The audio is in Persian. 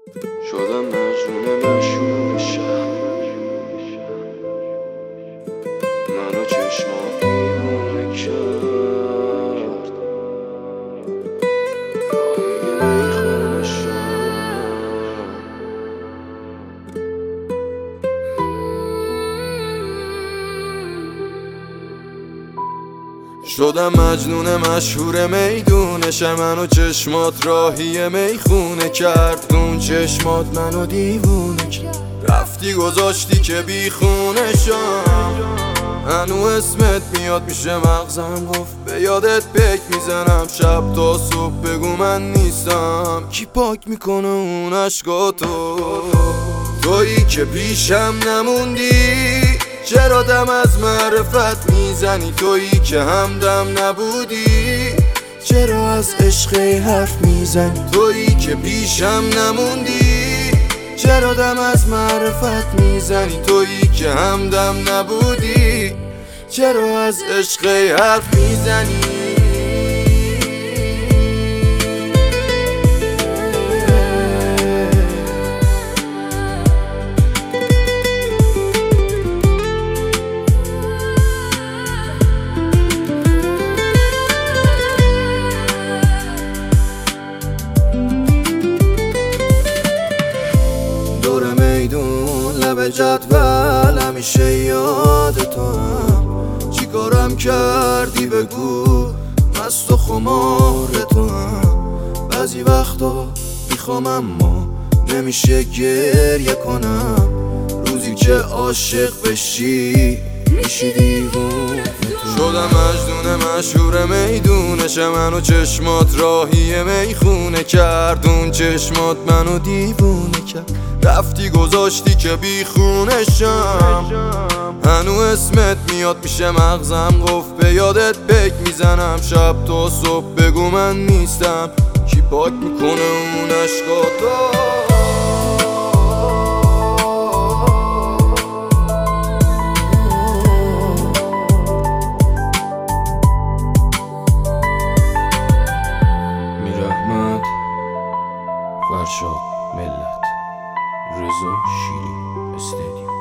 شدم مجنون مشهور شهر، منو چشمات دیوونه کرد. راهی میخونه شدم مجنون مشهور میدونش، منو چشمات راهی میخونه کرد. اون چشمات منو دیوونه کرد، رفتی گذاشتی که بیخونشم. هنو اسمت میاد میشه مغزم گفت به یادت پک میزنم. شب تا صبح بگو من نیستم، کی پاک میکنه اون عشقاتو؟ تویی که پیشم نموندی، چرا دم از معرفت میزنی؟ تویی که همدم نبودی، چرا از عشق حرف میزنی؟ تویی که پیشم نموندی، چرا دم از معرفت میزنی؟ تویی که همدم نبودی، چرا از عشق حرف میزنی؟ لب جدول همیشه یاد تو هم، چی کارم کردی بگو، مست و خمار تو هم. بعضی وقتا میخوام اما نمیشه گریه کنم، روزی که عاشق بشی میشی دیوونه. شدم مجنون مشهور میدونش، منو چشمات راهی میخونه کرد. اون چشمات منو دیوونه کرد، رفتی گذاشتی که بیخونشم. هنو اسمت میاد میشه مغزم گفت به یادت پک میزنم. شب تا صبح بگو من نیستم، کی پاک میکنه اون عشقاتو؟ فرشاد ملت، رضا شیری استدیو.